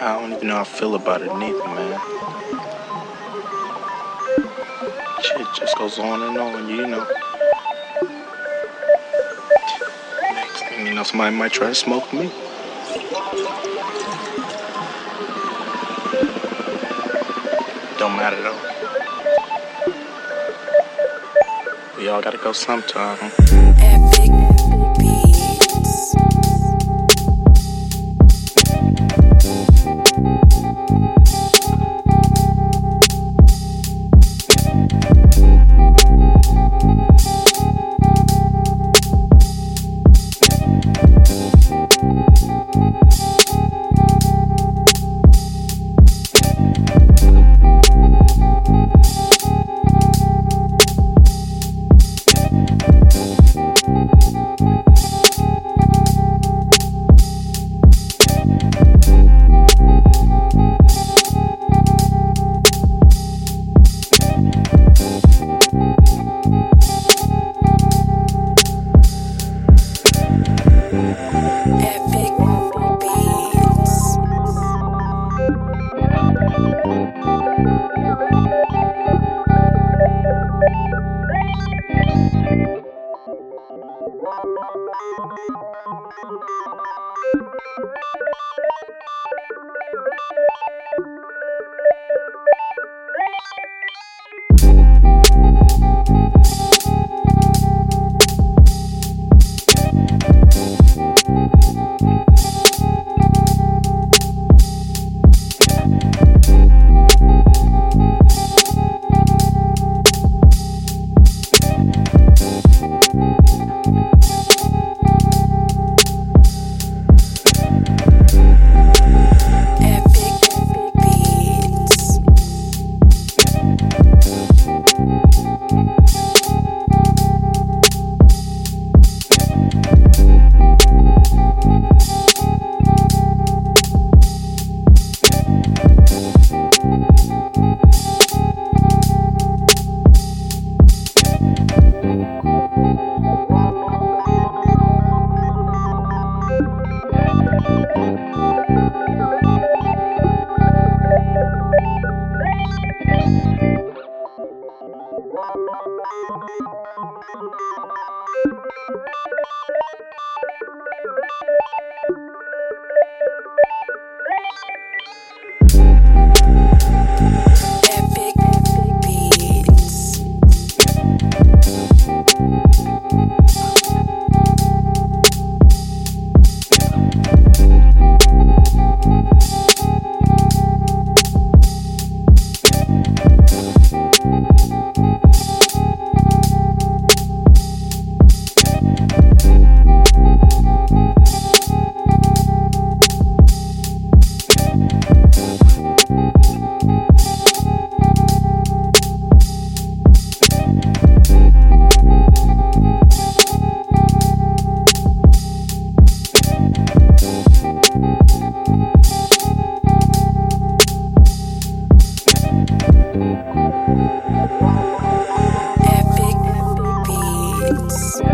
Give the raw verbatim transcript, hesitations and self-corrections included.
I don't even know how I feel about it neither, man. Shit just goes on and on, you know. Next thing you know, somebody might try to smoke me. Don't matter though. We all gotta go sometime. Epic Beats. Epic Beats. Epic Beats. Epic Beats.